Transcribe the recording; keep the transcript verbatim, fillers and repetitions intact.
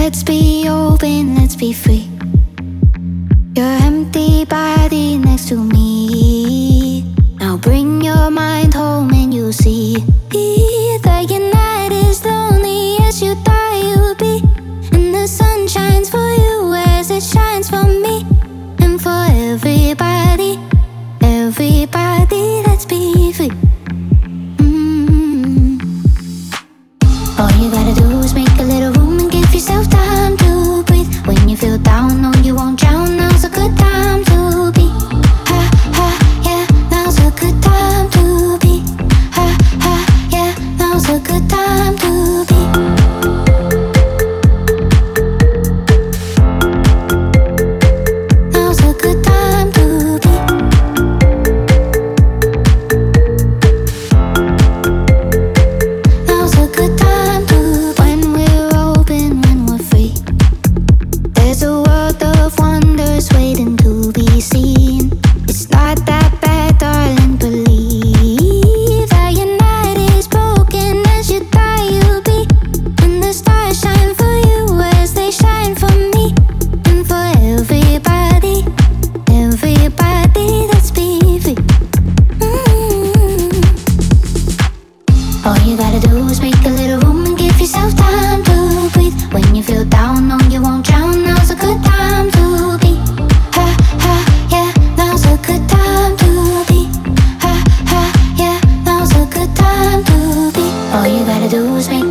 Let's be open, let's be free. Your empty body next to me. Now bring your mind home and you'll see that your night is lonely as you thought you would be. And the sun shines for you as it shines for me. And for everybody, everybody, let's be free. mm. All you gotta do is make a little room and give yourself time to breathe. When you feel down, no, you won't drown. Now's a good time to be. Ha, ha, yeah, now's a good time to be. Ha, ha, yeah, now's a good time to be. Now's a good time to be. Now's a good time to be. When we're open, when we're free, there's a world of wonders waiting to be seen. It's not that bad, darling, believe that your night is broken as you thought you'd be. And the stars shine for you as they shine for me. And for everybody, everybody, let's be free. mm. All you gotta do is make a little room and give yourself time to breathe. When you feel down, no, you won't drown. Now's a good time to be. Ha, ha, yeah, now's a good time to be. Ha, ha, yeah, now's a good time to be. All you gotta do is make